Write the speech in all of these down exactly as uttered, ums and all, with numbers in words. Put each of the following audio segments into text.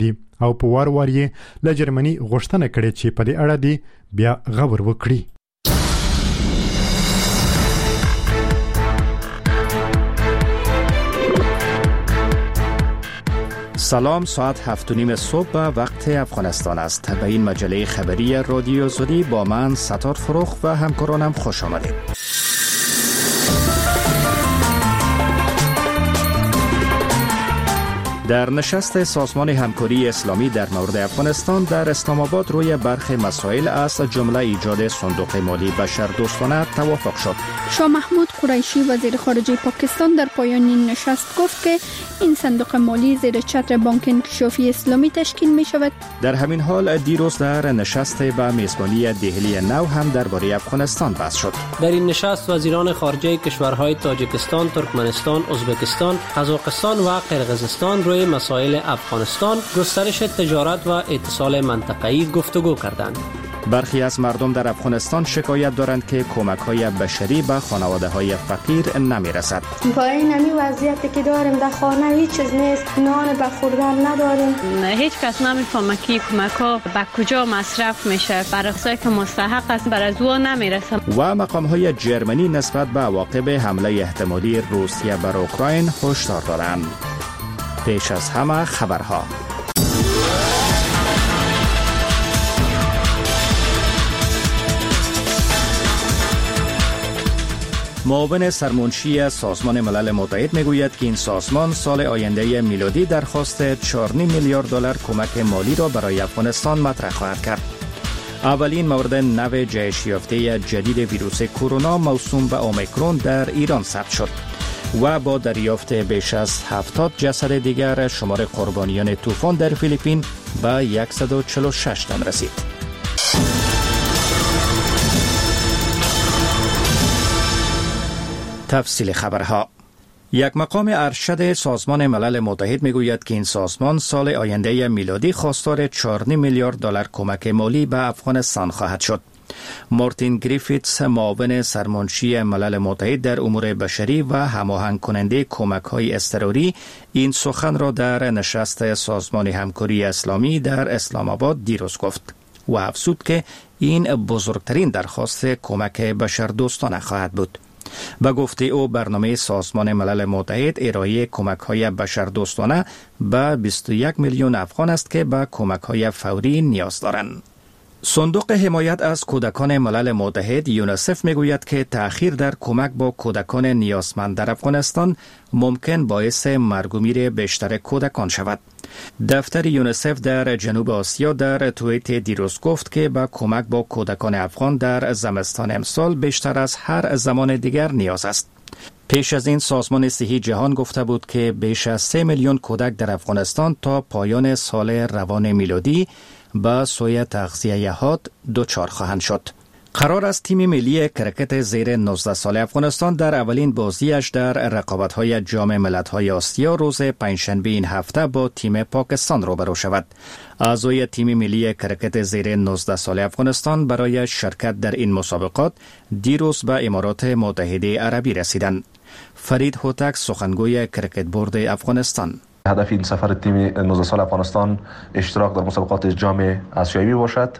دي او په وار وار یې له جرمني غوښتنه کړې چې په دې اړه دی بیا غور وکړي. سلام، ساعت هفت و نیم صبح وقت افغانستان است. به این مجله خبری رادیو زودی با من ستار فروخ و همکارانم خوش آمدید. در نشست سازمان همکاری اسلامی در مورد افغانستان در اسلام آباد روی برخی مسائل از جمله ایجاد صندوق مالی بشردوستانه توافق شد. شاه محمود قریشی وزیر خارجه پاکستان در پایان این نشست گفت که این صندوق مالی زیر چتر بانک انکشافی اسلامی تشکیل می شود. در همین حال دیروز در نشست به میزبانی دهلی نو هم درباره افغانستان بحث شد. در این نشست وزیران خارجه کشورهای تاجیکستان، ترکمنستان، ازبکستان، قزاقستان و قرقیزستان روی مسائل افغانستان، گسترش تجارت و اتصال منطقه‌ای گفتگو کردند. برخی از مردم در افغانستان شکایت دارند که کمک‌های بشری به خانواده‌های فقیر نمی‌رسد. با این همی وضعیتی که داریم در خانه هیچ چیز نیست، نان به خوردن نداریم. هیچ کس نمی‌فهمه که کمک‌ها به کجا مصرف میشه، برای کسایی که مستحق است برای زو نمی‌رسه. و مقام‌های جرمنی نسبت به عواقب حمله احتمالی روسیه بر اوکراین هشدار دادند. پیش از همه خبرها. معاون سرمنشی سازمان ملل متحد میگوید که این سازمان سال آینده میلادی درخواست چهار و نیم میلیارد دلار کمک مالی را برای افغانستان مطرح خواهد کرد. اولین مورد نو جهش یافته جدید ویروس کرونا موسوم به اومیکرون در ایران ثبت شد و با دریافت بیش از هفتاد جسد دیگر شمار قربانیان طوفان در فیلیپین به صد و چهل و شش تن رسید. تفصیل خبرها. یک مقام ارشد سازمان ملل متحد میگوید که این سازمان سال آینده میلادی خواستار چهار و نیم میلیارد دلار کمک مالی به افغانستان خواهد شد. مارتین گریفیتس، معاون سرمنشی ملل متحد در امور بشری و هماهنگ کننده کمک‌های اضطراری، این سخن را در نشست سازمان همکاری اسلامی در اسلام آباد دیروز گفت و افزود که این بزرگترین درخواست کمک بشردوستانه خواهد بود. به گفته او برنامه سازمان ملل متحد ارائه کمک‌های بشردوستانه به بیست و یک میلیون افغان است که به کمک‌های فوری نیاز دارند. صندوق حمایت از کودکان ملل متحد یونیسف میگوید که تأخیر در کمک با کودکان نیازمند در افغانستان ممکن باعث مرگ و میر بیشتر کودکان شود. دفتر یونیسف در جنوب آسیا در توییت دیروز گفت که با کمک با کودکان افغان در زمستان امسال بیشتر از هر زمان دیگر نیاز است. پیش از این سازمان صحی جهان گفته بود که بیش از سه میلیون کودک در افغانستان تا پایان سال روان میلادی با سوی تغذیه حاد دچار خواهند شد. قرار است تیم ملی کرکت زیر نوزده سال افغانستان در اولین بازیش در رقابت‌های جام ملت‌های آسیا روز پنجشنبه این هفته با تیم پاکستان روبرو شود. اعضای تیم ملی کرکت زیر نوزده سال افغانستان برای شرکت در این مسابقات دیروز به امارات متحده عربی رسیدند. فرید هوتک، سخنگوی کرکت بورد افغانستان: هدف این سفر تیم نوزده سال افغانستان اشتراک در مسابقات جام آسیایی باشد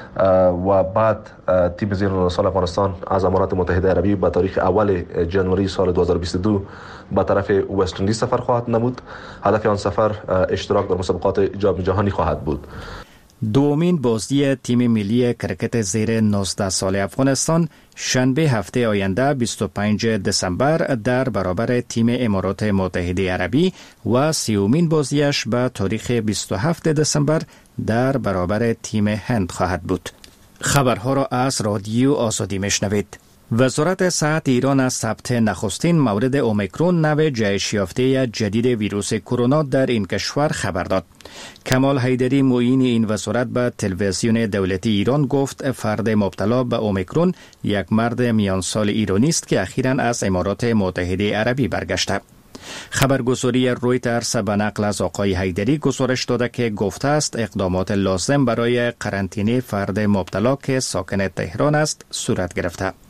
و بعد تیم زیر نوزده سال افغانستان از امارات متحده عربی به تاریخ اول جنوری سال دو هزار و بیست و دو به طرف وست اندیز سفر خواهد نمود. هدف آن سفر اشتراک در مسابقات جام جهانی خواهد بود. دومین بازی تیم ملی کرکت زیر نوزده سال افغانستان شنبه هفته آینده بیست و پنجم دسامبر در برابر تیم امارات متحده عربی و سیومین بازیش به تاریخ بیست و هفتم دسامبر در برابر تیم هند خواهد بود. خبرها را از رادیو آزادی میشنوید. وزارت صحت ایران از ثبت نخستین مورد اومیکرون نو جهش یافته جدید ویروس کرونا در این کشور خبر داد. کمال حیدری، معین این وزارت، به تلویزیون دولتی ایران گفت فرد مبتلا به اومیکرون یک مرد میان سال ایرانی است که اخیراً از امارات متحده عربی برگشته. خبرگزاری رویترز به نقل از آقای حیدری گزارش داده که گفته است اقدامات لازم برای قرنطینه فرد مبتلا که ساکن تهران است صورت گرفته.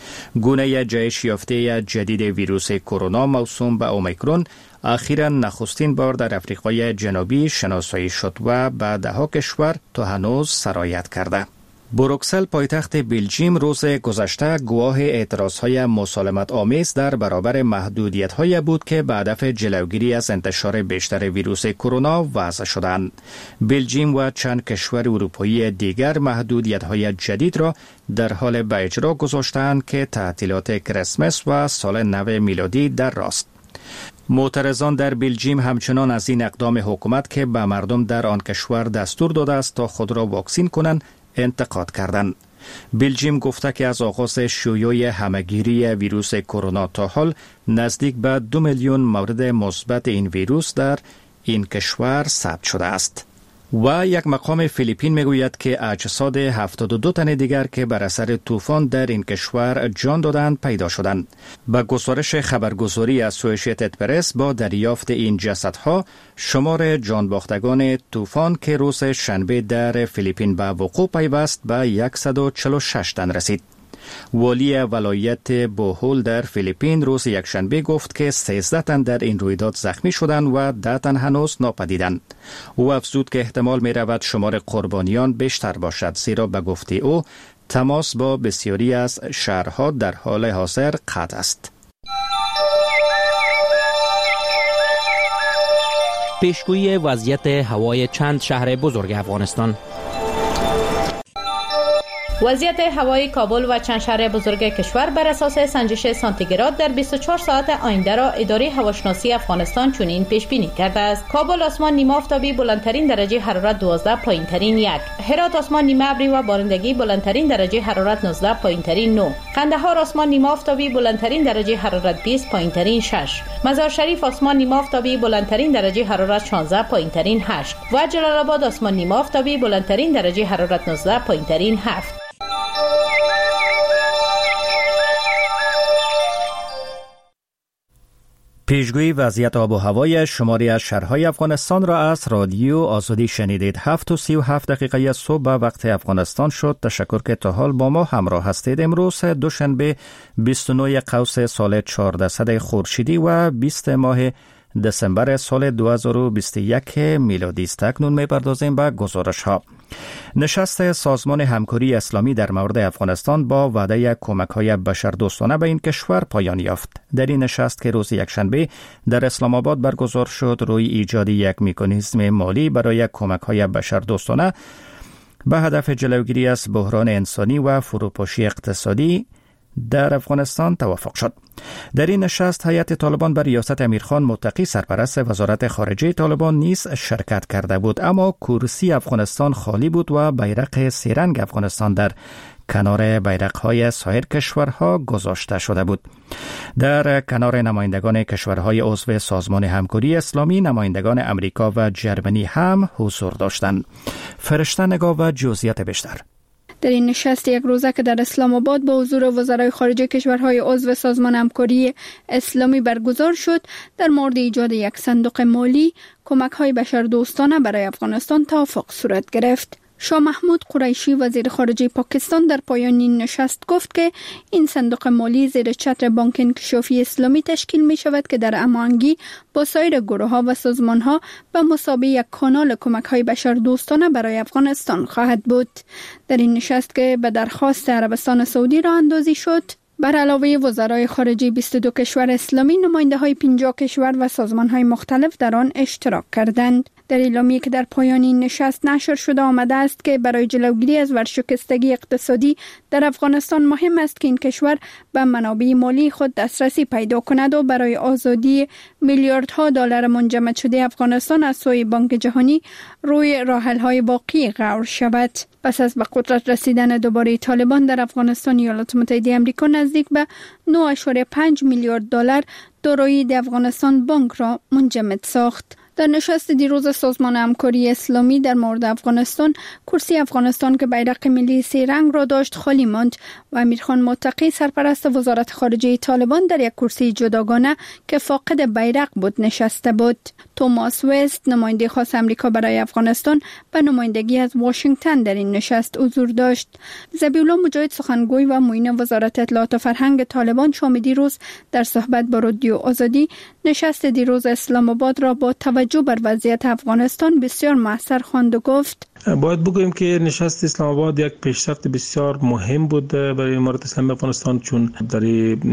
گونه جهش یافته جدید ویروس کرونا موسوم به اومیکرون اخیراً نخستین بار در افریقای جنوبی شناسایی شد و به دهها کشور تا هنوز سرایت کرده. بروکسل پایتخت بلژیم روز گذشته گواه اعتراضهای مسالمت آمیز در برابر محدودیت‌های بود که به هدف جلوگیری از انتشار بیشتر ویروس کرونا وضع شدند. بلژیم و چند کشور اروپایی دیگر محدودیت‌های جدید را در حال به اجرا گذاشتند که تعطیلات کریسمس و سال نو میلادی در راست. معترضان در بلژیم همچنان از این اقدام حکومت که به مردم در آن کشور دستور داده است تا خود را واکسین کنند انتقاد کردند. بلژیم گفته که از آغاز شیوع همهگیری ویروس کرونا تا حال نزدیک به دو میلیون مورد مثبت این ویروس در این کشور ثبت شده است. و یک مقام فیلیپین میگوید که اجساد هفتاد و دو تن دیگر که بر اثر طوفان در این کشور جان دادند پیدا شدند. با گزارش خبرگزاری اسوسییتد پرس با دریافت این جسدها شمار جان باختگان طوفان که روز شنبه در فیلیپین به وقوع پیوست به صد و چهل و شش تن رسید. والی ولایت بوهول در فیلیپین روز یکشنبه گفت که سیزده تن در این رویداد زخمی شدند و ده تن هنوز ناپدیدند. او افزود که احتمال می رود شمار قربانیان بیشتر باشد، زیرا به گفته او تماس با بسیاری از شهرها در حال حاضر قطع است. پیشگویی وضعیت هوای چند شهر بزرگ افغانستان. وضعیت هوای کابل و چند شهر بزرگ کشور بر اساس سنجش سانتیگراد در بیست و چهار ساعت آینده را اداره هواشناسی افغانستان چنین پیش بینی کرده است: کابل آسمان نیمه آفتابی بلندترین درجه حرارت دوازده، پایینترین یک. هرات آسمان نیمه ابری و بارندگی بلندترین درجه حرارت نوزده، پایینترین نه. قندهار آسمان نیمه آفتابی بلندترین درجه حرارت بیست، پایینترین شش. مزار شریف آسمان نیمه آفتابی بلندترین درجه حرارت شانزده، پایینترین هشت. و جلال آباد آسمان نیمه آفتابی بلندترین درجه حرارت نوزده، پایینترین هفت. پیشگویی وضعیت آب و هوای شماری از شهرهای افغانستان را از رادیو آزادی شنیدید. هفت و سی و هفت دقیقه صبح به وقت افغانستان شد. تشکر که تا حال با ما همراه هستید. امروز دوشنبه بیست و نه قوس سال چهاردهصد خورشیدی و بیست ماه دسامبر سال دو هزار و بیست و یک میلادی است. اکنون می‌پردازیم به گزارش ها. نشست سازمان همکاری اسلامی در مورد افغانستان با وعده کمک‌های بشردوستانه به این کشور پایان یافت. در این نشست که روز یکشنبه در اسلام آباد برگزار شد، روی ایجاد یک مکانیزم مالی برای کمک‌های بشردوستانه به هدف جلوگیری از بحران انسانی و فروپاشی اقتصادی در افغانستان توافق شد. در این نشست هیئت طالبان بر ریاست امیرخان متقی سرپرست وزارت خارجه طالبان نیز شرکت کرده بود، اما کرسی افغانستان خالی بود و بیرق سه‌رنگ افغانستان در کنار بیرق‌های سایر کشورها گذاشته شده بود. در کنار نمایندگان کشورهای عضو سازمان همکاری اسلامی، نمایندگان امریکا و جرمنی هم حضور داشتند. فرشته نگاه و جزئیات بیشتر. در این نشست یک روزه که در اسلام آباد با حضور وزرای خارجه کشورهای عضو سازمان همکاری اسلامی برگزار شد، در مورد ایجاد یک صندوق مالی کمک‌های بشردوستانه برای افغانستان توافق صورت گرفت. شاه محمود قریشی وزیر خارجه پاکستان در پایان این نشست گفت که این صندوق مالی زیر چتر بانک انکشافی اسلامی تشکیل می شود که در هماهنگی با سایر گروه‌ها و سازمان‌ها به مثابه یک کانال کمک‌های بشردوستانه برای افغانستان خواهد بود. در این نشست که به درخواست عربستان سعودی راه اندازی شد، بر علاوه وزرای خارجه بیست و دو کشور اسلامی، نماینده‌های پنجاه کشور و سازمان‌های مختلف در آن اشتراک کردند. در اعلامیه‌ای که در پایان این نشست نشر شده آمده است که برای جلوگیری از ورشکستگی اقتصادی در افغانستان مهم است که این کشور به منابع مالی خود دسترسی پیدا کند و برای آزادی میلیاردها دلار منجمد شده افغانستان از سوی بانک جهانی روی راه‌حل‌های واقعی غور شود. پس از به قدرت رسیدن دوباره طالبان در افغانستان، ایالات متحده آمریکا نزدیک به نه و پنج میلیارد دلار دارایی افغانستان بانک را منجمد ساخت. در نشست دیروز سازمان همکاری اسلامی در مورد افغانستان، کرسی افغانستان که بیرق ملی سه رنگ را داشت خالی ماند و امیرخان متقی سرپرست وزارت خارجه طالبان در یک کرسی جداگانه که فاقد بیرق بود نشسته بود. توماس وست، نماینده خاص امریکا برای افغانستان، به نمایندگی از واشنگتن در این نشست حضور داشت. ذبیح الله مجاهد، سخنگوی و معین وزارت اطلاعات و فرهنگ طالبان، شام دیروز در صحبت با رادیو آزادی نشست دیروز اسلام آباد را با توجه بر وضعیت افغانستان بسیار موثر خواند و گفت: باید بگوییم که نشست اسلام آباد یک پیشرفت بسیار مهم بود برای امارت اسلامی افغانستان، چون در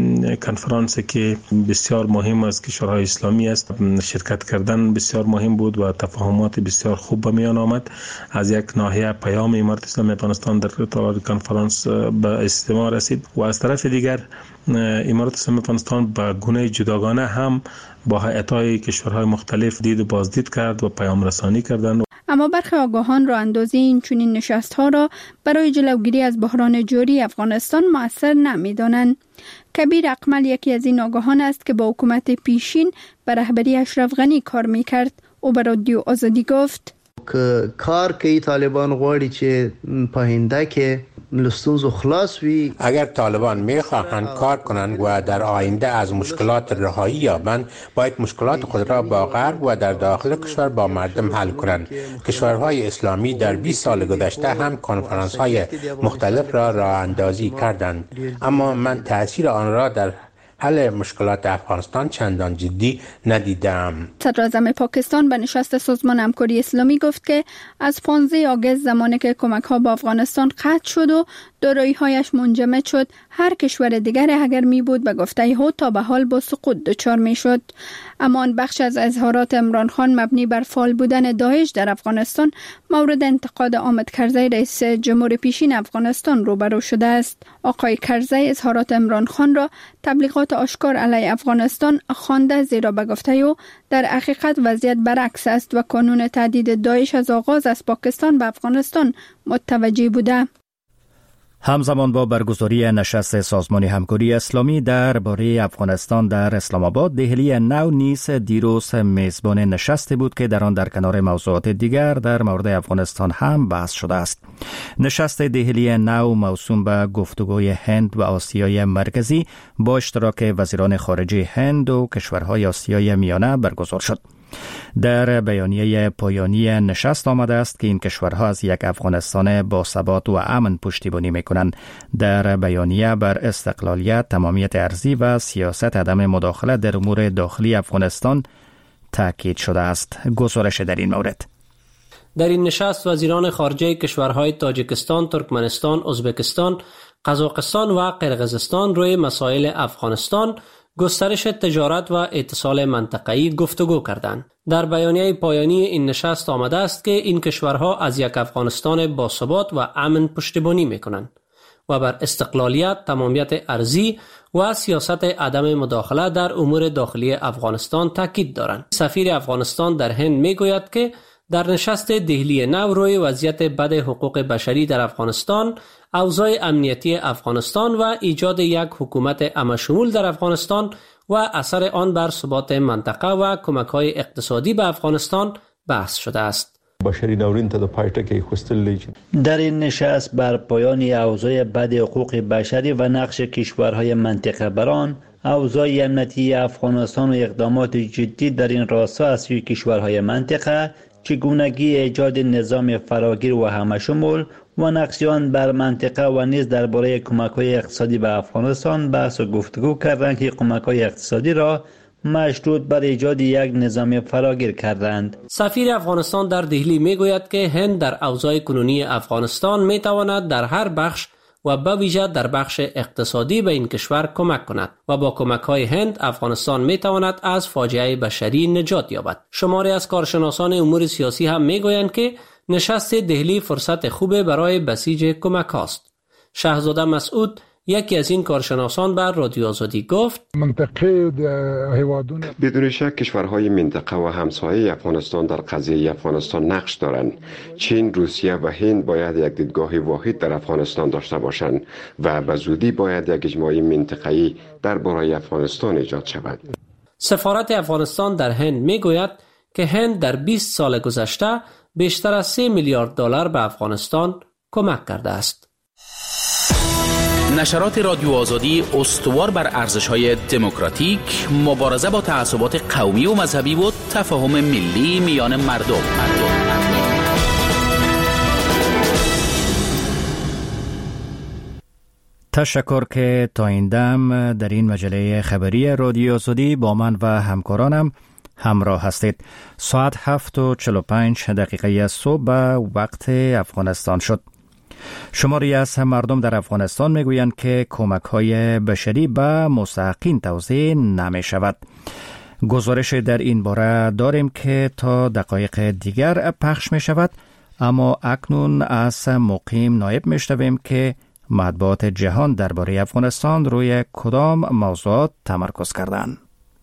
کنفرانس که بسیار مهم از کشورهای اسلامی است شرکت کردن بسیار مهم بود و تفاهمات بسیار خوب به میان آمد. از یک ناحیه پیام امارت اسلامی افغانستان در طول کنفرانس به استماع رسید و از طرف دیگر امارت اسلامی افغانستان به گونه جداگانه هم با هیئت‌های کشورهای مختلف دید و بازدید کرد و پیام رسانی کردند. اما برخی آگاهان را اندازه این چنین نشست‌ها را برای جلوگیری از بحران جاری افغانستان مؤثر نمی‌دانند. کبیر اقمل یکی از این آگاهان است که با حکومت پیشین به رهبری اشرف غنی کار می‌کرد. او به رادیو آزادی گفت: که کار که طالبان غواړي چې په هنده کې لستونزو خلاص وي. اگر طالبان میخواهند کار کنند و در آینده از مشکلات رهایی یابند، باید مشکلات خود را با غرب و در داخل کشور با مردم حل کنند. کشورهای اسلامی در بیست سال گذشته هم کنفرانس‌های مختلف را راه اندازی کردند، اما من تأثیر آن را در حل مشکلات افغانستان چندان جدی ندیدم. صدر اعظم پاکستان به نشست سازمان همکاری اسلامی گفت که از پانزده آگوست زمانی که کمک‌ها به افغانستان قطع شد و دارایی‌هایش منجمد شد، هر کشور دیگر اگر می بود به گفته او تا به حال با سقوط دچار می شد. اما آن بخش از اظهارات عمران خان مبنی بر فعال بودن داعش در افغانستان مورد انتقاد حامد کرزی رئیس جمهور پیشین افغانستان روبرو شده است. آقای کرزی اظهارات عمران خان را تبلیغات آشکار علیه افغانستان خوانده، زیرا به گفته او در حقیقت وضعیت برعکس است و کانون تهدید داعش از آغاز از پاکستان به افغانستان متوجه بوده. همزمان با برگزاری نشست سازمان همکاری اسلامی درباره افغانستان در اسلام آباد، دهلی نو نیز دیروز میزبان نشستی بود که در آن در کنار موضوعات دیگر در مورد افغانستان هم بحث شده است. نشست دهلی نو موسوم به گفتگوی هند و آسیای مرکزی با اشتراک وزیران خارجه هند و کشورهای آسیای میانه برگزار شد. در بیانیه پایانی نشست آمده است که این کشورها از یک افغانستان با ثبات و امن پشتیبانی می‌کنند. در بیانیه بر استقلالیت، تمامیت ارضی و سیاست عدم مداخله در امور داخلی افغانستان تاکید شده است. گزارش در این مورد: در این نشست وزیران خارجه کشورهای تاجیکستان، ترکمنستان، ازبکستان، قزاقستان و قرقیزستان روی مسائل افغانستان، گسترش تجارت و اتصال منطقه‌ای گفتگو کردند. در بیانیه پایانی این نشست آمده است که این کشورها از یک افغانستان باثبات و امن پشتیبانی می‌کنند و بر استقلالیت، تمامیت ارضی و سیاست عدم مداخله در امور داخلی افغانستان تاکید دارند. سفیر افغانستان در هند میگوید که در نشست دهلی نو روی وضعیت بد حقوق بشری در افغانستان، اوضاع امنیتی افغانستان و ایجاد یک حکومت همه‌شمول در افغانستان و اثر آن بر ثبات منطقه و کمک‌های اقتصادی به افغانستان بحث شده است. در این نشست بر پایان اوضاع بد حقوق بشری و نقش کشورهای منطقه بر آن، اوضاع امنیتی افغانستان و اقدامات جدی در این راستا از سوی کشورهای منطقه، چگونگی ایجاد نظام فراگیر و همه‌شمول و نقش آن بر منطقه و نیز درباره کمک‌های اقتصادی به افغانستان بحث و گفتگو کردند که کمک‌های اقتصادی را مشروط بر ایجاد یک نظام فراگیر کردند. سفیر افغانستان در دهلی میگوید که هند در اوضاع کنونی افغانستان میتواند در هر بخش و به ویژه در بخش اقتصادی به این کشور کمک کند و با کمک‌های هند افغانستان میتواند از فاجعه بشری نجات یابد. شماری از کارشناسان امور سیاسی هم میگویند که نشست دهلی فرصت خوب برای بسیج کمک است. شهزاده مسعود، یکی از این کارشناسان، بر رادیو آزادی گفت: منطقه بدون شک کشورهای منطقه و همسایه افغانستان در قضیه افغانستان نقش دارند. چین، روسیه و هند باید یک دیدگاه واحد در افغانستان داشته باشند و به زودی باید یک اجماع منطقه‌ای درباره افغانستان ایجاد شود. سفارت افغانستان در هند میگوید که هند در بیست سال گذشته بیشتر از سه میلیارد دلار به افغانستان کمک کرده است. نشرات رادیو آزادی استوار بر ارزش‌های دموکراتیک، مبارزه با تعصبات قومی و مذهبی و تفاهم ملی میان مردم. مردم. تشکر که تا این دم در این مجله خبری رادیو آزادی با من و همکارانم همراه هستید. ساعت هفت و چهل و پنج دقیقه صبح به وقت افغانستان شد. شماری از مردم در افغانستان میگویند که کمک‌های بشری به مستحقین توزیع نمی شود. گزارش در این باره داریم که تا دقایق دیگر پخش می شود، اما اکنون از مقیم نایب می شنویم که مطبوعات جهان درباره افغانستان روی کدام موضوعات تمرکز کردند.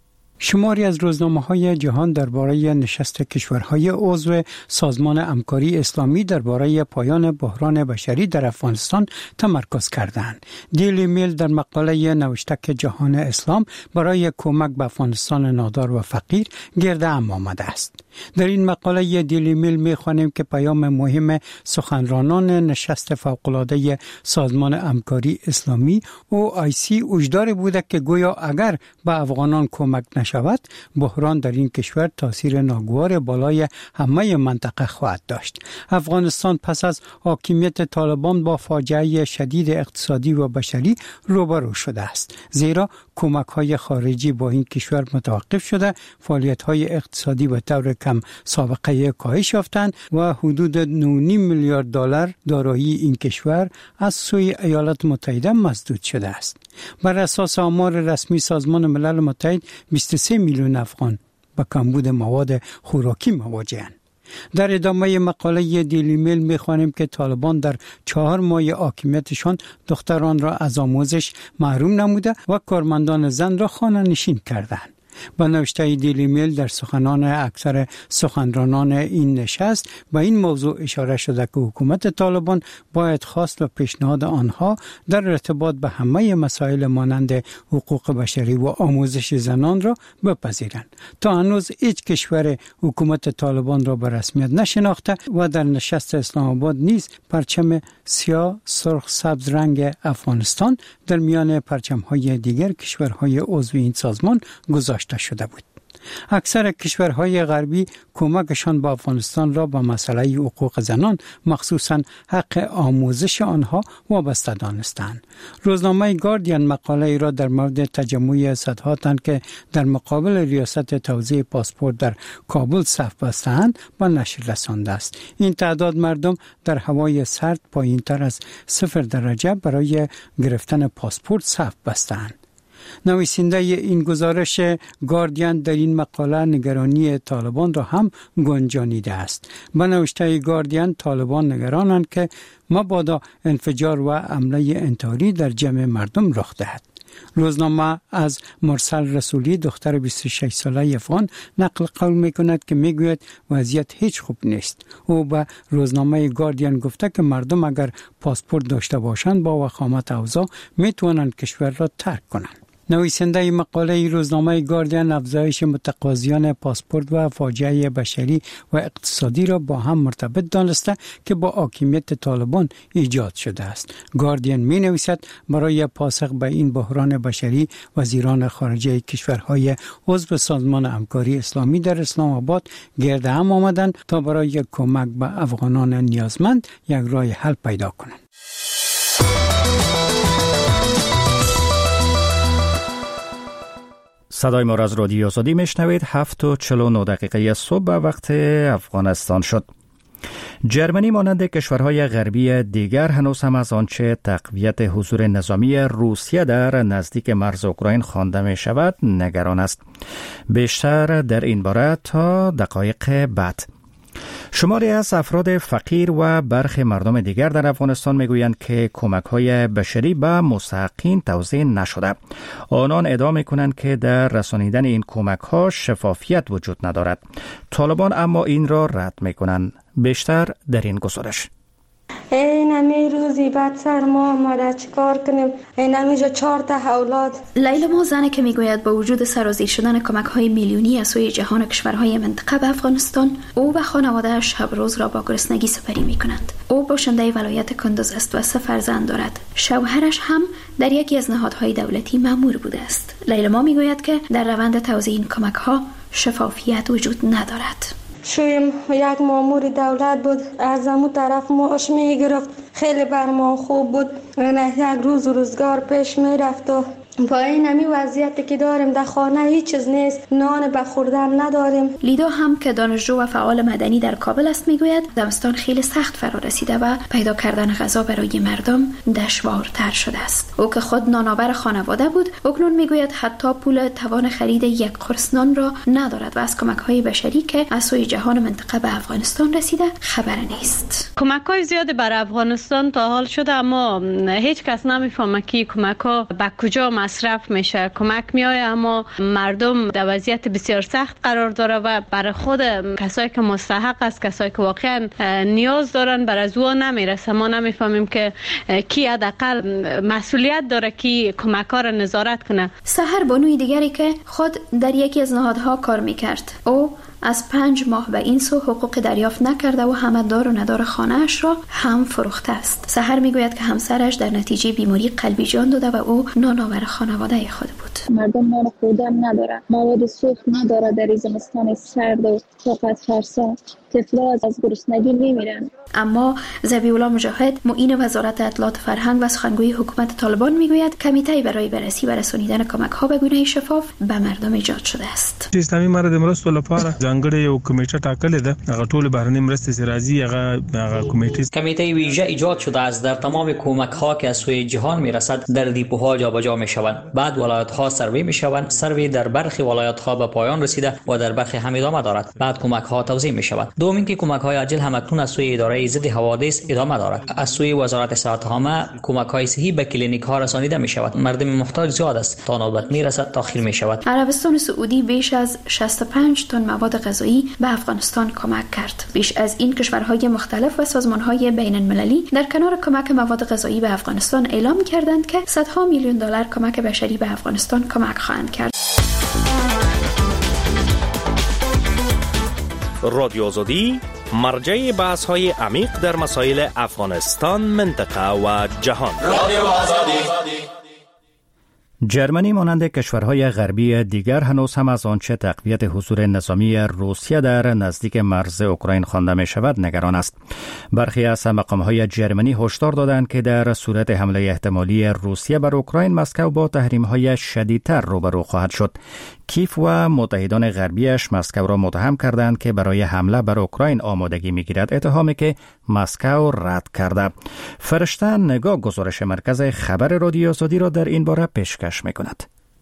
شماری از روزنامه‌های جهان درباره نشست کشورهای عضو سازمان همکاری اسلامی درباره پایان بحران بشری در افغانستان تمرکز کردند. دیلی میل در مقاله نوشته که جهان اسلام برای کمک به افغانستان نادار و فقیر گرد هم آمده است. در این مقاله دیلی میل می‌خوانیم که پیام مهم سخنرانان نشست فوق‌العاده سازمان همکاری اسلامی او آی سی هشدار بوده که گویا اگر به افغانان کمک نشود، بحران در این کشور تاثیر ناگوار بالای همه منطقه خواهد داشت. افغانستان پس از حاکمیت طالبان با فاجعه شدید اقتصادی و بشری روبرو شده است، زیرا کمک‌های خارجی با این کشور متوقف شده، فعالیت‌های اقتصادی به طور کم سابقه کاهش یافتند و حدود نه و نیم میلیارد دلار دارایی این کشور از سوی ایالات متحده مسدود شده است. بر اساس آمار رسمی سازمان ملل متحد بیست و سه میلیون افغان با کمبود مواد خوراکی مواجه‌اند. در ادامه مقاله دیلی میل می‌خوانیم که طالبان در چهار ماه حاکمیتشان دختران را از آموزش محروم نموده و کارمندان زن را خانه نشین کردند. با نوشته دیلی میل در سخنان اکثر سخنرانان این نشست به این موضوع اشاره شده که حکومت طالبان باید خواست و پیشنهاد آنها در ارتباط به همه مسائل مانند حقوق بشری و آموزش زنان را بپذیرند. تا هنوز هیچ کشور حکومت طالبان را به رسمیت نشناخته و در نشست اسلام آباد نیز پرچم سیاه سرخ سبز رنگ افغانستان در میان پرچم‌های دیگر کشورهای عضو این سازمان گذاشته شده بود. اکثر کشورهای غربی کمکشان به افغانستان را به مسئله حقوق زنان مخصوصاً حق آموزش آنها وابسته دانستند. روزنامه گاردین مقاله را در مورد تجمع صدها تن که در مقابل ریاست توزیع پاسپورت در کابل صف بستند به نشر رسانده است. این تعداد مردم در هوای سرد پایین‌تر از صفر درجه برای گرفتن پاسپورت صف بستند. نویسنده این گزارش گاردین در این مقاله نگرانی طالبان را هم گنجانیده است. به نوشته گاردین، طالبان نگرانند که مبادا انفجار و حمله انتحاری در جمع مردم رخ دهد. روزنامه از مرسل رسولی دختر بیست و شش ساله افغان نقل قول میکند که میگوید وضعیت هیچ خوب نیست. او به روزنامه گاردین گفته که مردم اگر پاسپورت داشته باشند با وخامت اوضاع میتوانند کشور را ترک کنند. نویسنده مقاله روزنامه گاردین افزایش متقاضیان پاسپورت و فاجعه بشری و اقتصادی را با هم مرتبط دانسته که با حاکمیت طالبان ایجاد شده است. گاردین می نویسد برای پاسخ به این بحران بشری وزیران خارجه کشورهای عضو سازمان همکاری اسلامی در اسلام آباد گرد هم آمدند تا برای کمک به افغانان نیازمند یک راه حل پیدا کنند. صدای ما را از رادیو آزادی میشنوید. هفت و چهل و نه دقیقه صبح وقت افغانستان شد. جرمنی مانند کشورهای غربی دیگر هنوز هم از آنچه تقویت حضور نظامی روسیه در نزدیک مرز اوکراین خوانده می شود نگران است. بیشتر در این باره تا دقایق بعد. شماری از افراد فقیر و برخی مردم دیگر در افغانستان میگویند که کمک‌های بشری به مستحقین توزیع نشده. آنان ادعا می‌کنند که در رسانیدن این کمک‌ها شفافیت وجود ندارد. طالبان اما این را رد می‌کنند. بیشتر در این گزارش. این همی روزی بعد سر ما آمده چیکار کنیم؟ این همیجا چهار تا اولاد. لیلا ما زنی که میگوید با وجود سرازیر شدن کمک های میلیونی از سوی جهان کشورهای منطقه به افغانستان، او و خانواده‌اش شب روز را با گرسنگی سپری میکنند. او باشنده ولایت کندوز است و سه فرزند دارد. شوهرش هم در یکی از نهادهای دولتی مأمور بوده است. لیلا ما میگوید که در روند توزیع این کمک ها شفافیت وجود ندارد. شویم یک مامور دولت بود، از همون طرف معاش میگرفت، خیلی بر ما خوب بود، یک روز روزگار پیش میرفت و با این همی وضعیتی که داریم در خانه هیچ چیز نیست، نان به خوردن نداریم. لیدا هم که دانشجو و فعال مدنی در کابل است میگوید زمستان خیلی سخت فرا رسیده و پیدا کردن غذا برای مردم دشوارتر شده است. او که خود نانآور خانواده بود، اکنون میگوید حتی پول توان خرید یک قرص نان را ندارد و از کمک‌های بشری که از سوی جهان منطقه به افغانستان رسیده خبر نیست. کمک‌های زیادی برای افغانستان تا حال شده، اما هیچ کس نمیفهمه که کمک‌ها به کجا مصرف میشه. کمک میآید اما مردم در وضعیت بسیار سخت قرار داره و برای خود کسایی که مستحق است، کسایی که واقعا نیاز دارن، برای از او نمیرسه. ما نمیفهمیم که کی حداقل مسئولیت داره که کمک‌ها را نظارت کنه. سحر بانوی دیگری که خود در یکی از نهادها کار میکرد، او از پنج ماه به این سو حقوق دریافت نکرده و همه دار و ندار خانه‌اش را هم فروخته است. سحر میگوید که همسرش در نتیجه بیماری قلبی جان داده و او نانآور خانواده خود بود. مردم نان خوردن نداره، مواد سوخت نداره، در زمستان سرد و طاقت فرسا طفلا از گرسنگی میمیرن. اما ذبیح‌الله مجاهد، معین وزارت اطلاعات فرهنگ و سخنگوی حکومت طالبان میگوید کمیته برای بررسی و رسانیدن کمک‌ها به گونه شفاف به مردم ایجاد شده است. اسلامي مرد مرستو لپاره ځانګړی یو کمیټه ټاکلې ده، هغه ټول بهرنۍ مرستې چې راځي هغه هغه کمیټه کمیته ویژه ایجاد شده است. در تمام کمک‌ها که از سوی جهان میرسد در دیپوها جابجا میشوند، بعد ولایت‌ها سروی میشوند. سروی در برخی ولایت‌ها به پایان رسیده و در برخی هم ادامه دارد. بعد کمک‌ها توزیع میشوند. دوم اینکه کمک‌های عاجل هم اکنون از سوی اداره ضد حوادث ادامه دارد. از سوی وزارت صحت عامه کمک‌های صحی به کلینیک‌ها رسانیده می‌شود. مردم محتاج زیاد است، تا نوبت میرسد تأخیر می‌شود. عربستان سعودی بیش از شصت و پنج تن مواد غذایی به افغانستان کمک کرد. بیش از این کشورهای مختلف و سازمان‌های بین‌المللی در کنار کمک مواد غذایی به افغانستان اعلام کردند که صدها میلیون دلار کمک بشری به افغانستان کمک خواهند کرد. رادیو آزادی مرجع بحث‌های عمیق در مسائل افغانستان، منطقه و جهان. رادیو آزادی. جرمنی مانند کشورهای غربی دیگر هنوز هم از آنچه تقویت حضور نظامی روسیه در نزدیک مرز اوکراین خوانده می شود نگران است. برخی از مقام‌های جرمنی هشدار دادند که در صورت حمله احتمالی روسیه بر اوکراین، مسکو با تحریم‌های شدیدتر روبرو خواهد شد. کیف و متحدان غربیش مسکو را متهم کردند که برای حمله بر اوکراین آمادگی می‌گیرد، اتهامی که مسکو رد کرده. فرشته نگاه گزارش مرکز خبر رادیو آزادی را در این باره پیشکش می‌کند.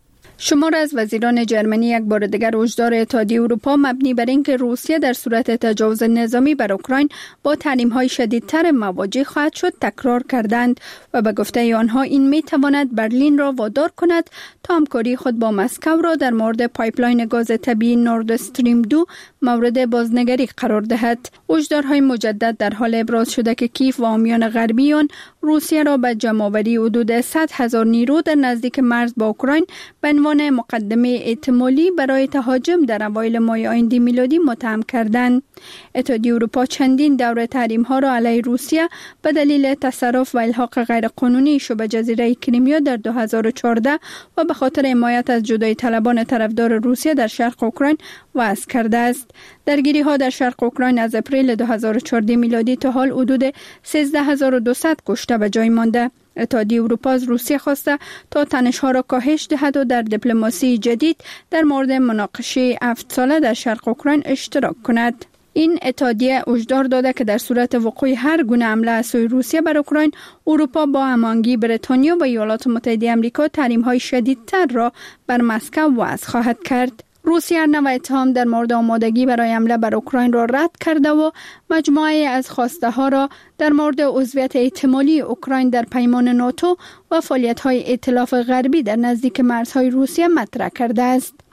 شمار از وزیران جرمنی یک بار دیگر هشدار اتحادیه اروپا مبنی بر اینکه روسیه در صورت تجاوز نظامی بر اوکراین با تحریم‌های شدیدتر مواجه خواهد شد تکرار کردند و به گفته آنها این می‌تواند برلین را وادار کند تا همکاری خود با مسکو را در مورد پایپلاین گاز طبیعی نورد استریم دو مورد بازنگری قرار دهد. هشدارهای مجدد در حال ابراز شده که کیف و حامیان غربی آن روسیه را به جمع‌آوری حدود صد هزار نیرو در نزدیک مرز با اوکراین به عنوان مقدمه احتمالی برای تهاجم در اوایل ماه آینده میلادی متهم کردند. اتحادیه اروپا چندین دوره تحریم‌ها را علیه روسیه به دلیل تصرف و الحاق غیرقانونی شبه جزیره کریمیا در دو هزار و چهارده و به خاطر حمایت از جدایی طلبان طرفدار روسیه در شرق اوکراین وضع کرده است. درگیری‌ها در شرق اوکراین از اپریل دو هزار و چهارده میلادی تا حال حدود سیزده هزار و دویست کشته به جای مانده. اتحادیه اروپا از روسیه خواسته تا تنش‌ها را کاهش دهد و در دیپلماسی جدید در مورد مناقشه هفت ساله در شرق اوکراین اشتراک کند. این اتحادیه هشدار داده که در صورت وقوع هر گونه حمله از سوی روسیه بر اوکراین، اروپا با هماهنگی بریتانیا و ایالات متحده آمریکا تحریم‌های شدیدتر را بر مسکو وضع خواهد کرد. روسیه هر نوع اتهام در مورد آمادگی برای حمله بر اوکراین را رد کرده و مجموعه از خواسته ها را در مورد عضویت احتمالی اوکراین در پیمان ناتو و فعالیت‌های ائتلاف غربی در نزدیک مرزهای روسیه مطرح کرده است.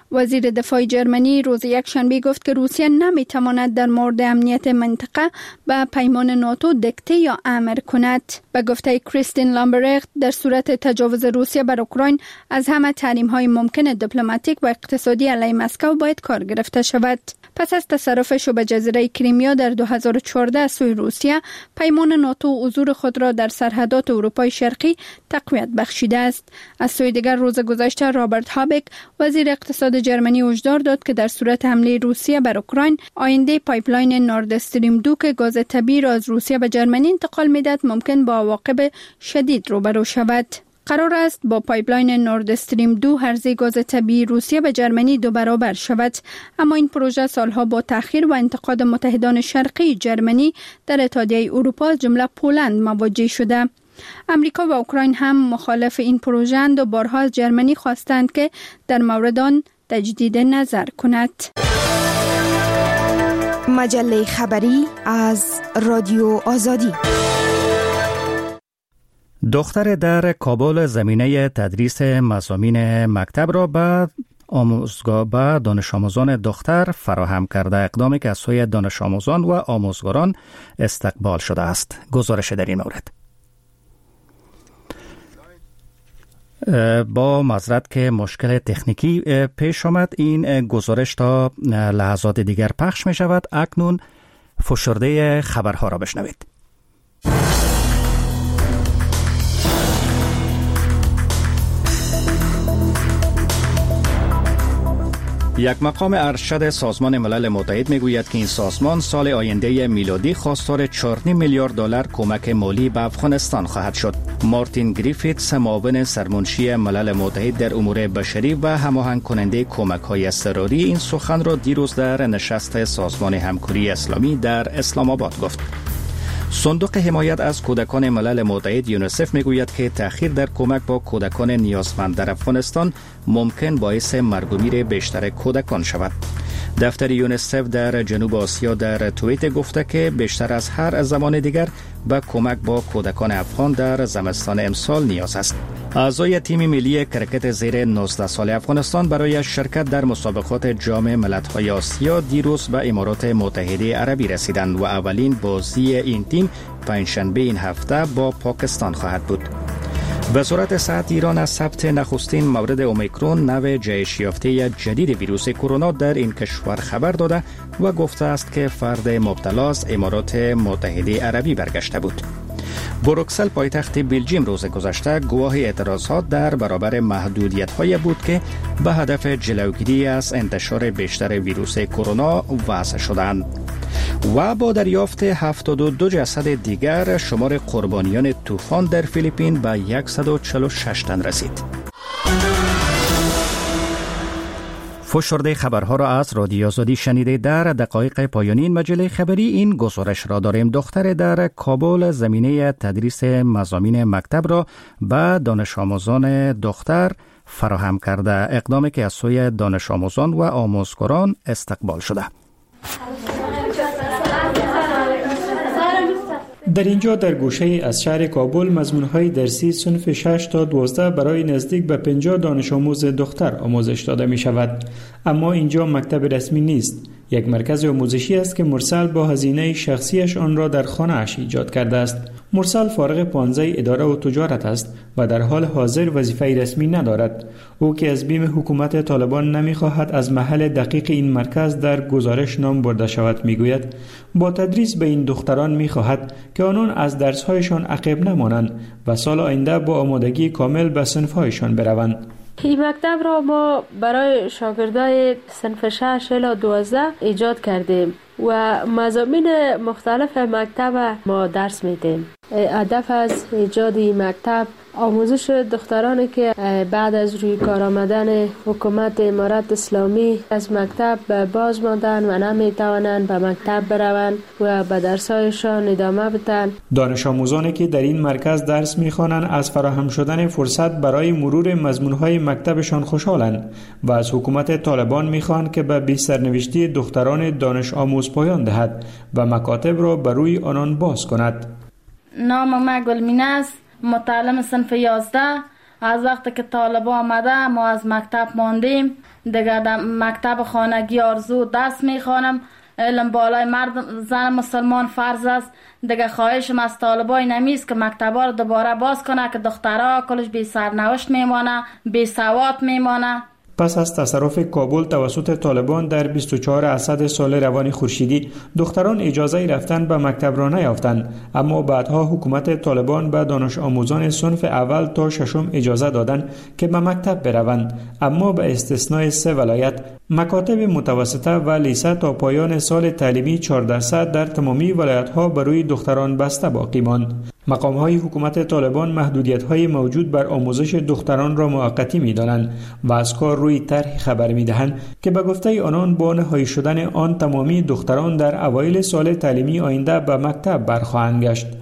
وزیر دفاع جرمنی روز یکشنبه گفت که روسیه نمیتواند در مورد امنیت منطقه به پیمان ناتو دکته یا امر کند. به گفته کریستین لامبرخت، در صورت تجاوز روسیه بر اوکراین از همه تحریم‌های ممکن دیپلماتیک و اقتصادی علیه مسکو باید کار گرفته شود. پس از تصرفش به جزیره کریمیا در دو هزار و چهارده از سوی روسیه، پیمان ناتو حضور خود را در سرحدات اروپای شرقی تقویت بخشیده است. از سوی دیگر روز گذشته رابرت هابک، وزیر اقتصاد جرمنی، هشدار داد که در صورت حمله روسیه بر اوکراین، آینده پایپلاین نورد استریم دو که گاز طبیعی را از روسیه به جرمنی انتقال می‌دهد ممکن با عواقب شدید روبرو شود. قرار است با پایپلاین نورد استریم دو هرزه گاز طبیعی روسیه به جرمنی دو برابر شود، اما این پروژه سالها با تأخیر و انتقاد متحدان شرقی جرمنی در اتحادیه اروپا جمله پولند مواجه شده. امریکا و اوکراین هم مخالف این پروژه اند و بارها از جرمنی خواستند که در مورد آن تجدید نظر کند. مجله خبری از رادیو آزادی. دختر در کابل زمینه تدریس مضامین مکتب را بعد آموزگار به دانش آموزان دختر فراهم کرده، اقدامی که از سوی دانش آموزان و آموزگاران استقبال شده است. گزارش در این مورد با معذرت که مشکل تکنیکی پیش آمد، این گزارش تا لحظات دیگر پخش می شود. اکنون فشرده خبرها را بشنوید. یک مقام ارشد سازمان ملل متحد میگوید که این سازمان سال آینده میلادی خواستار چهار و نیم میلیارد دلار کمک مالی به افغانستان خواهد شد. مارتین گریفیتس، معاون سرمنشی ملل متحد در امور بشری و هماهنگ کننده کمک‌های اضطراری، این سخن را دیروز در نشست سازمان همکاری اسلامی در اسلام آباد گفت. صندوق حمایت از کودکان ملل متحد یونیسف میگوید که تأخیر در کمک با کودکان نیازمند در افغانستان ممکن باعث مرگ و میر بیشتر کودکان شود. دفتر یونیسف در جنوب آسیا در توییت گفته که بیشتر از هر زمان دیگر به کمک با کودکان افغان در زمستان امسال نیاز است. اعضای تیم ملی کرکت زیر نوزده سال افغانستان برای شرکت در مسابقات جام ملت‌های آسیا دیروز به امارات متحده عربی رسیدند و اولین بازی این تیم پنجشنبه این هفته با پاکستان خواهد بود. وزارت صحت ایران از ثبت نخستین مورد اومیکرون، نوع جهش یافته جدید ویروس کرونا در این کشور خبر داده و گفته است که فرد مبتلا از امارات متحده عربی برگشته بود. بروکسل، پایتخت بلژیم، روز گذشته گواه اعتراضات در برابر محدودیت‌های بود که به هدف جلوگیری از انتشار بیشتر ویروس کرونا وضع شدند. و با دریافت هفتاد و دو جسد دیگر، شمار قربانیان طوفان در فیلیپین به صد و چهل و شش تن رسید. فشرده خبرها را از رادیو آزادی شنیده. در دقایق پایانی این مجله خبری این گزارش را داریم. دختر در کابل زمینه تدریس مضامین مکتب را به دانش آموزان دختر فراهم کرده، اقدامی که از سوی دانش آموزان و آموزگاران استقبال شده. در اینجا در گوشه از شهر کابل مضمون‌های درسی صنف شش تا دوازده برای نزدیک به پنجاه دانش آموز دختر آموزش داده می شود. اما اینجا مکتب رسمی نیست. یک مرکز آموزشی است که مرسل با هزینه شخصیش آن را در خانه اش ایجاد کرده است. مرسل فارغ پانزده اداره و تجارت است و در حال حاضر وظیفه رسمی ندارد. او که از بیم حکومت طالبان نمی‌خواهد از محل دقیق این مرکز در گزارش نام برده شود، میگوید با تدریس به این دختران می‌خواهد که آنان از درس‌هایشان عقب نمانند و سال آینده با آمادگی کامل به صنف‌هایشان بروند. این مکتب را ما برای شاگردای صنف شش الی دوازده ایجاد کردیم و مضامین مختلف مکتب ما درس میدیم. هدف از ایجاد این مکتب آموزش دخترانی که بعد از روی کار آمدن حکومت امارت اسلامی از مکتب باز ماندن و نمیتوانند به مکتب بروند و به درسایشان ادامه بدن. دانش آموزانی که در این مرکز درس میخوانند از فراهم شدن فرصت برای مرور مضمونهای مکتبشان خوشحالند و از حکومت طالبان میخوان که به بی سرنوشتی دختران دانش آموز پایان دهد و مکاتب را بر روی آنان باز کند. نام ما گلمینه است، متعلم صنف یازده از وقتی که طالبان آمده ما از مکتب ماندیم دیگه در مکتب خانگی آرزو درس میخوانم. علم بالای مرد زن مسلمان فرض است. دیگه خواهشم از طالبای نمیست که مکتبا رو دوباره باز کنه که دخترها کلش بی سرنوشت میمانه، بی سواد میمانه. پس از تصرف کابل توسط طالبان در بیست و چهار اسد سال روان خورشیدی دختران اجازه رفتن به مکتب را نیافتند، اما بعدها حکومت طالبان به دانش آموزان صنف اول تا ششم اجازه دادند که به مکتب بروند، اما به استثنای سه ولایت مکاتب متوسطه و لیسه تا پایان سال تعلیمی چهارده صد در تمامی ولایت‌ها بروی دختران بسته باقی ماند. مقام‌های حکومت طالبان محدودیت‌های موجود بر آموزش دختران را موقتی می‌دانند و از کار روی طرح خبر می‌دهند که به گفته آنان با نهایی شدن آن تمامی دختران در اوایل سال تعلیمی آینده به مکتب برخواهند گشت.